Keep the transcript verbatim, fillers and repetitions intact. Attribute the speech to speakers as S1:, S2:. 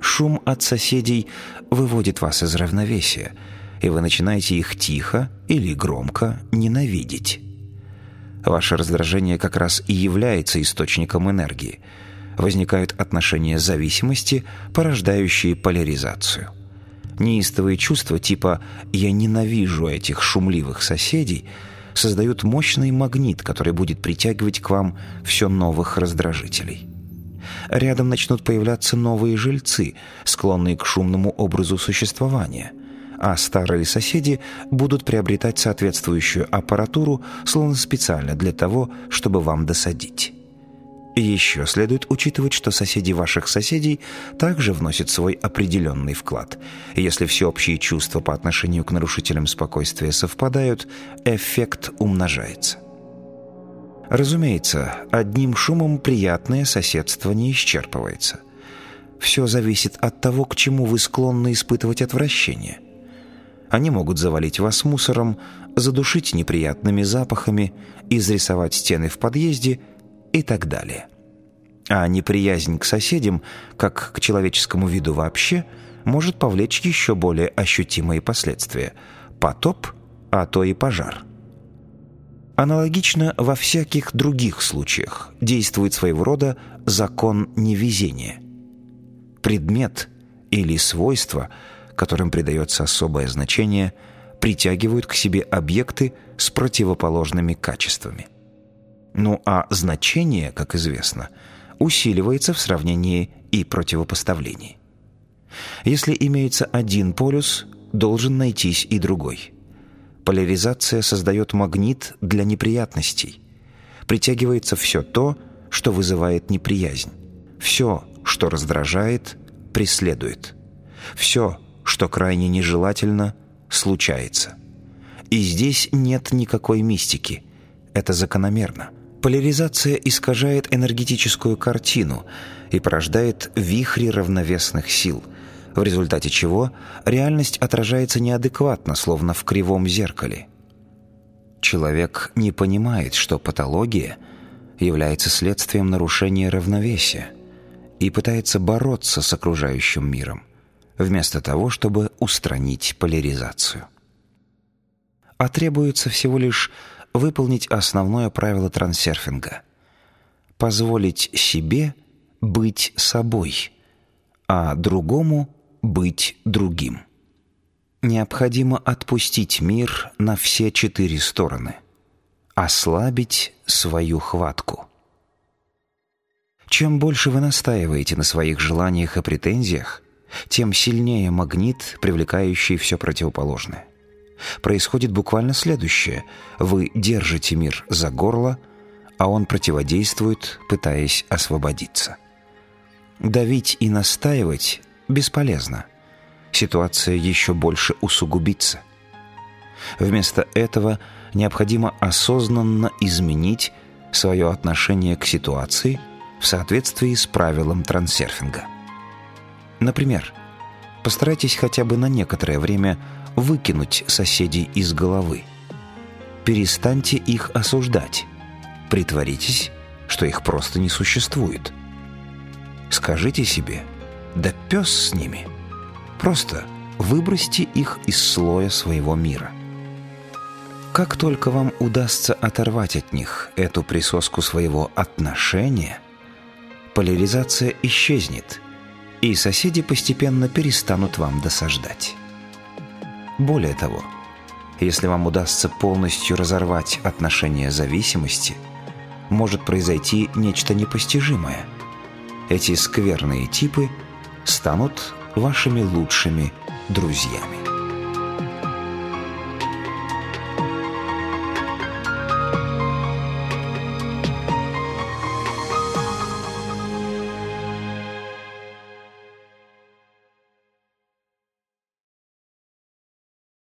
S1: шум от соседей выводит вас из равновесия, и вы начинаете их тихо или громко ненавидеть. Ваше раздражение как раз и является источником энергии. Возникают отношения зависимости, порождающие поляризацию. Неистовые чувства типа «я ненавижу этих шумливых соседей» создают мощный магнит, который будет притягивать к вам все новых раздражителей. Рядом начнут появляться новые жильцы, склонные к шумному образу существования, а старые соседи будут приобретать соответствующую аппаратуру, словно специально для того, чтобы вам досадить. И еще следует учитывать, что соседи ваших соседей также вносят свой определенный вклад. И если всеобщие чувства по отношению к нарушителям спокойствия совпадают, эффект умножается. Разумеется, одним шумом приятное соседство не исчерпывается. Все зависит от того, к чему вы склонны испытывать отвращение. Они могут завалить вас мусором, задушить неприятными запахами, изрисовать стены в подъезде и так далее. А неприязнь к соседям, как к человеческому виду вообще, может повлечь еще более ощутимые последствия – потоп, а то и пожар. Аналогично во всяких других случаях действует своего рода закон невезения. Предмет или свойство, которым придается особое значение, притягивают к себе объекты с противоположными качествами. Ну а значение, как известно, усиливается в сравнении и противопоставлении. Если имеется один полюс, должен найтись и другой. Поляризация создает магнит для неприятностей. Притягивается все то, что вызывает неприязнь. Все, что раздражает, преследует. Все, что крайне нежелательно, случается. И здесь нет никакой мистики. Это закономерно. Поляризация искажает энергетическую картину и порождает вихри равновесных сил, в результате чего реальность отражается неадекватно, словно в кривом зеркале. Человек не понимает, что патология является следствием нарушения равновесия и пытается бороться с окружающим миром, вместо того, чтобы устранить поляризацию. А требуется всего лишь выполнить основное правило трансерфинга – позволить себе быть собой, а другому быть другим. Необходимо отпустить мир на все четыре стороны, ослабить свою хватку. Чем больше вы настаиваете на своих желаниях и претензиях, тем сильнее магнит, привлекающий все противоположное. Происходит буквально следующее. Вы держите мир за горло, а он противодействует, пытаясь освободиться. Давить и настаивать бесполезно. Ситуация еще больше усугубится. Вместо этого необходимо осознанно изменить свое отношение к ситуации в соответствии с правилом трансерфинга. Например, постарайтесь хотя бы на некоторое время выкинуть соседей из головы. Перестаньте их осуждать. Притворитесь, что их просто не существует. Скажите себе: да пес с ними. Просто выбросьте их из слоя своего мира. Как только вам удастся оторвать от них эту присоску своего отношения, поляризация исчезнет, и соседи постепенно перестанут вам досаждать. Более того, если вам удастся полностью разорвать отношения зависимости, может произойти нечто непостижимое. Эти скверные типы станут вашими лучшими друзьями.